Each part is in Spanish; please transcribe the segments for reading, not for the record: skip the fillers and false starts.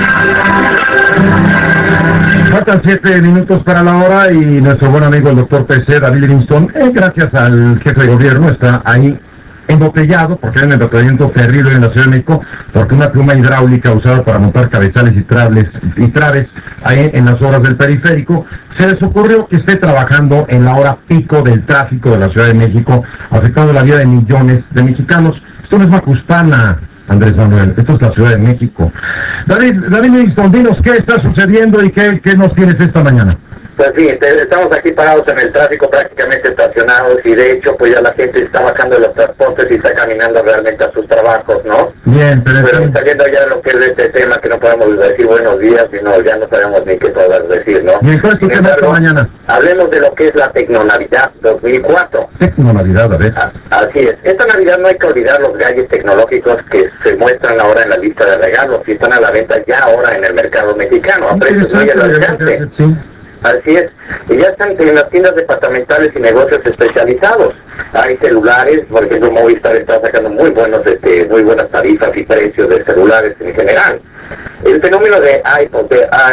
Faltan 7 minutos para la hora y nuestro buen amigo el doctor PC, David Livingstone, gracias al jefe de gobierno, está ahí embotellado, porque hay un embotellamiento terrible en la Ciudad de México, porque una pluma hidráulica usada para montar cabezales y traves ahí en las obras del periférico, se les ocurrió que esté trabajando en la hora pico del tráfico de la Ciudad de México, afectando la vida de millones de mexicanos. Esto no es Macuspana, Andrés Manuel, esto es la Ciudad de México. David Livingstone, dinos qué está sucediendo y qué nos tienes esta mañana. Pues sí, estamos aquí parados en el tráfico, prácticamente estacionados, y de hecho pues ya la gente está bajando de los transportes y está caminando realmente a sus trabajos, ¿no? Bien, pero saliendo ya de lo que es de este tema, que no podemos decir buenos días, sino ya no sabemos ni qué poder decir, ¿no? Bien, ¿cuál es tu tema esta mañana? Hablemos de lo que es la Tecnonavidad 2004. Tecnonavidad, a ver. Así es. Esta Navidad no hay que olvidar los gadgets tecnológicos que se muestran ahora en la lista de regalos y están a la venta ya ahora en el mercado mexicano, a precios muy al alcance. Sí. Así es, y ya están en las tiendas departamentales y negocios especializados. Hay celulares, por ejemplo Movistar está sacando muy buenas tarifas y precios de celulares en general. El fenómeno de Apple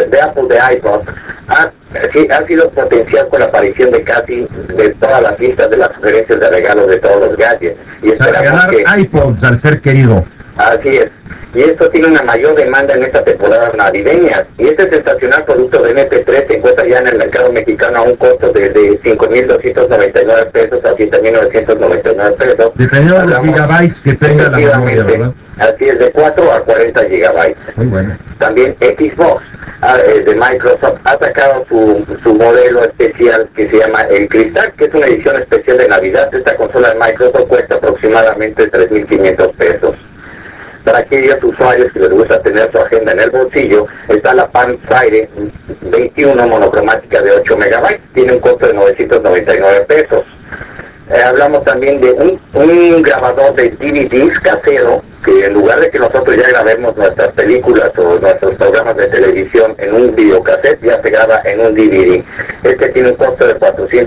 de iPod ha sido potencial con la aparición de casi de todas las listas de las sugerencias de regalos de todos los gadgets. Y esperamos que iPods al ser querido. Así es. Y esto tiene una mayor demanda en esta temporada navideña. Y este sensacional producto de MP3 se encuentra ya en el mercado mexicano a un costo de 5,299 pesos a 7,999 pesos. Dependiendo de los gigabytes que tenga la memoria, ¿verdad? Así es, de 4 a 40 gigabytes. Muy bueno. También Xbox de Microsoft ha sacado su modelo especial que se llama el Cristal, que es una edición especial de Navidad. Esta consola de Microsoft cuesta aproximadamente 3,500 pesos. Para aquellos usuarios que les gusta tener su agenda en el bolsillo, está la Palm Fire 21 monocromática de 8 megabytes, tiene un costo de 999 pesos. Hablamos también de un grabador de DVDs casero, que en lugar de que nosotros ya grabemos nuestras películas o nuestros programas de televisión en un videocassette, ya se graba en un DVD. Este tiene un costo de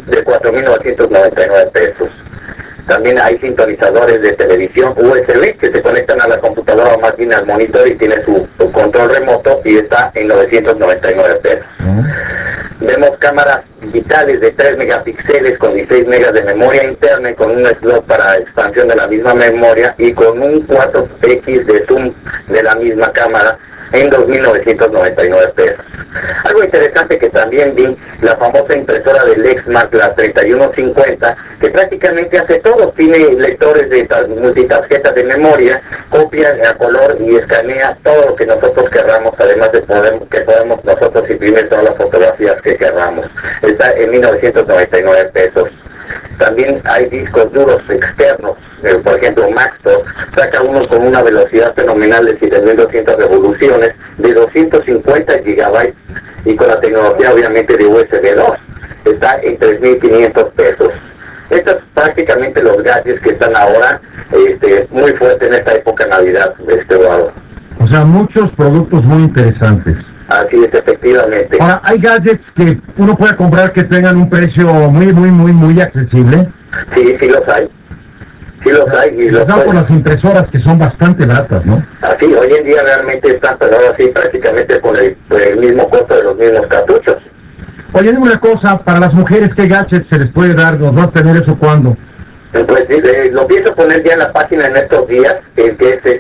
4,999 pesos. También hay sintonizadores de televisión USB que se conectan a la computadora o más bien al monitor y tiene su control remoto y está en 999 pesos. Vemos cámaras digitales de 3 megapíxeles con 16 megas de memoria interna y con un slot para expansión de la misma memoria y con un 4x de zoom de la misma cámara en 2,999 pesos. Algo interesante que también vi, la famosa impresora de Lexmark, la 3150, que prácticamente hace todo, tiene lectores de multitarjetas de memoria, copia a color y escanea todo lo que nosotros querramos, además de que podemos nosotros imprimir todas las fotografías que querramos. Está en 1,999 pesos. También hay discos duros externos, por ejemplo Maxtor saca unos con una velocidad fenomenal de 7,200 revoluciones de 250 gigabytes y con la tecnología obviamente de USB 2, está en 3,500 pesos. Estos prácticamente los gadgets que están ahora muy fuertes en esta época de Navidad, O sea, muchos productos muy interesantes. Así es, efectivamente. Ahora, ¿hay gadgets que uno puede comprar que tengan un precio muy accesible? Sí, sí los hay. Sí los hay. Y los por las impresoras que son bastante baratas, ¿no? Así, hoy en día realmente están, pero ahora sí prácticamente con el mismo costo de los mismos cartuchos. Oye, dime una cosa, para las mujeres, ¿qué gadgets se les puede dar? ¿Nos va a tener eso cuándo? Pues lo pienso poner ya en la página en estos días, que es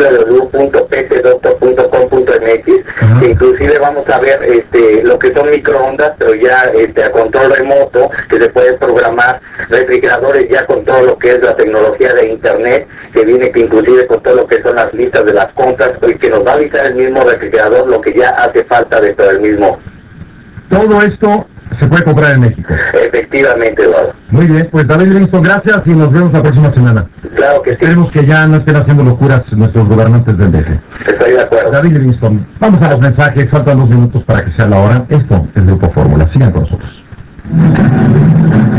www.pcdoctor.com.mx, que inclusive vamos a ver lo que son microondas, pero ya a control remoto, que se pueden programar, refrigeradores ya con todo lo que es la tecnología de internet, que viene que inclusive con todo lo que son las listas de las compras, y que nos va a avisar el mismo refrigerador lo que ya hace falta dentro del mismo. Todo esto se puede comprar en México. Efectivamente, Eduardo. Muy bien, pues David Livingstone, gracias y nos vemos la próxima semana. Claro que sí. Esperemos que ya no estén haciendo locuras nuestros gobernantes del DF. Estoy de acuerdo. David Livingstone, vamos a los mensajes, faltan 2 minutos para que sea la hora. Esto es Grupo Fórmula, sigan con nosotros.